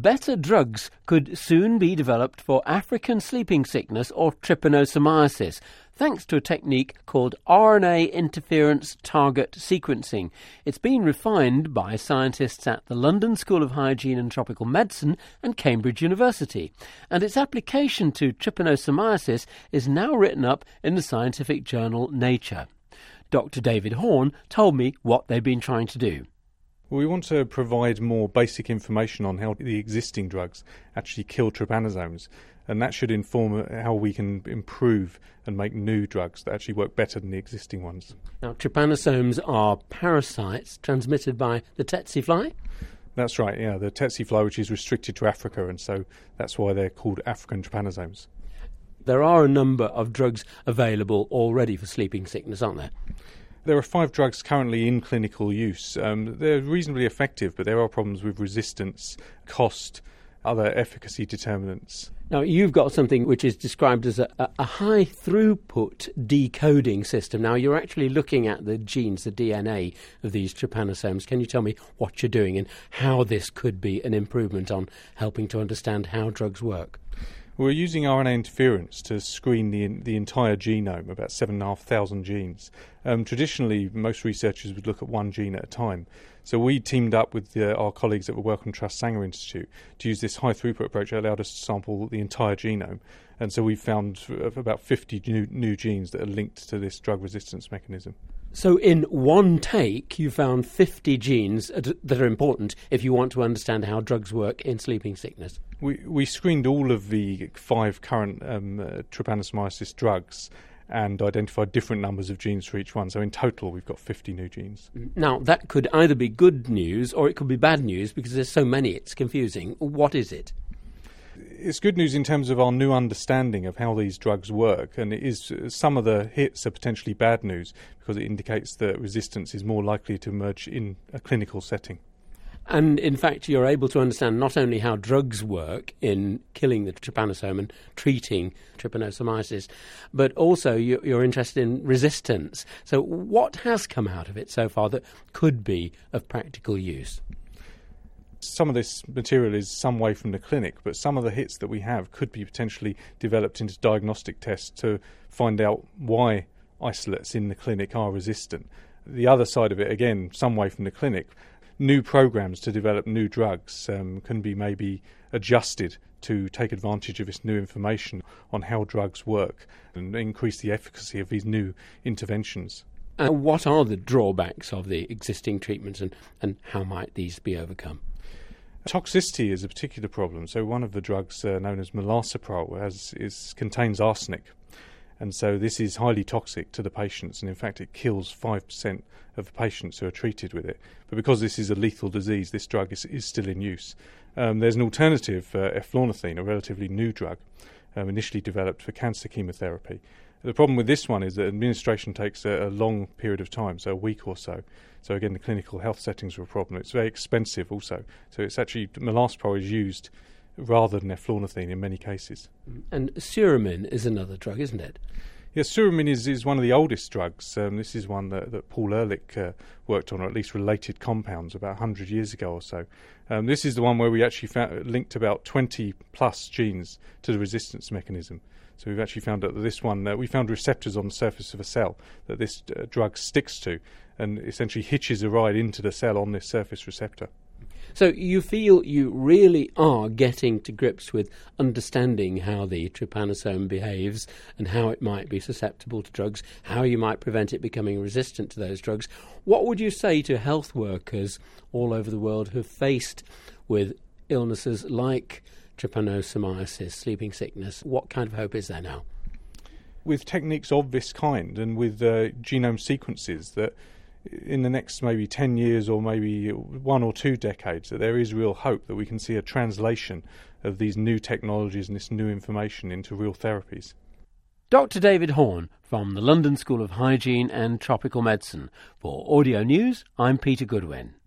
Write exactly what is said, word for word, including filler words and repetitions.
better drugs could soon be developed for African sleeping sickness or trypanosomiasis, thanks to a technique called R N A interference target sequencing. It's been refined by scientists at the London School of Hygiene and Tropical Medicine and Cambridge University, and its application to trypanosomiasis is now written up in the scientific journal Nature. Doctor David Horn told me what they've been trying to do. Well, we want to provide more basic information on how the existing drugs actually kill trypanosomes, and that should inform how we can improve and make new drugs that actually work better than the existing ones. Now, trypanosomes are parasites transmitted by the tsetse fly? That's right, yeah, the tsetse fly, which is restricted to Africa, and so that's why they're called African trypanosomes. There are a number of drugs available already for sleeping sickness, aren't there? There are five drugs currently in clinical use. Um, they're reasonably effective, but there are problems with resistance, cost, other efficacy determinants. Now, you've got something which is described as a, a high-throughput decoding system. Now, you're actually looking at the genes, the D N A of these trypanosomes. Can you tell me what you're doing and how this could be an improvement on helping to understand how drugs work? We're using R N A interference to screen the the entire genome, about seven thousand five hundred genes. Um, traditionally, most researchers would look at one gene at a time. So we teamed up with uh, our colleagues at the Wellcome Trust Sanger Institute to use this high-throughput approach that allowed us to sample the entire genome. And so we found about fifty new, new genes that are linked to this drug resistance mechanism. So in one take, you found fifty genes that are important if you want to understand how drugs work in sleeping sickness. We we screened all of the five current um, uh, trypanosomiasis drugs and identified different numbers of genes for each one. So in total, we've got fifty new genes. Now, that could either be good news or it could be bad news because there's so many it's confusing. What is it? It's good news in terms of our new understanding of how these drugs work, and it is some of the hits are potentially bad news because it indicates that resistance is more likely to emerge in a clinical setting. And in fact, you're able to understand not only how drugs work in killing the trypanosome and treating trypanosomiasis, but also you're interested in resistance. So what has come out of it so far that could be of practical use? Some of this material is some way from the clinic, but some of the hits that we have could be potentially developed into diagnostic tests to find out why isolates in the clinic are resistant. The other side of it, again, some way from the clinic, new programs to develop new drugs um, can be maybe adjusted to take advantage of this new information on how drugs work and increase the efficacy of these new interventions. Uh, what are the drawbacks of the existing treatments and, and how might these be overcome? Toxicity is a particular problem. So one of the drugs uh, known as milsapril has, is, contains arsenic. And so this is highly toxic to the patients, and in fact it kills five percent of the patients who are treated with it. But because this is a lethal disease, this drug is, is still in use. Um, there's an alternative, uh, eflornithine, a relatively new drug, um, initially developed for cancer chemotherapy. The problem with this one is that administration takes a, a long period of time, so a week or so. So again, the clinical health settings are a problem. It's very expensive also. So it's actually, milsapril is used rather than eflornithine in many cases. And suramin is another drug, isn't it? Yes, suramin is, is one of the oldest drugs. Um, this is one that, that Paul Ehrlich uh, worked on, or at least related compounds, about one hundred years ago or so. Um, this is the one where we actually found, linked about twenty plus genes to the resistance mechanism. So we've actually found that this one, uh, we found receptors on the surface of a cell that this uh, drug sticks to and essentially hitches a ride into the cell on this surface receptor. So you feel you really are getting to grips with understanding how the trypanosome behaves and how it might be susceptible to drugs, how you might prevent it becoming resistant to those drugs. What would you say to health workers all over the world who have faced with illnesses like trypanosomiasis, sleeping sickness? What kind of hope is there now? With techniques of this kind and with uh, genome sequences, that in the next maybe ten years or maybe one or two decades, that there is real hope that we can see a translation of these new technologies and this new information into real therapies. Doctor David Horn from the London School of Hygiene and Tropical Medicine. For Audio News, I'm Peter Goodwin.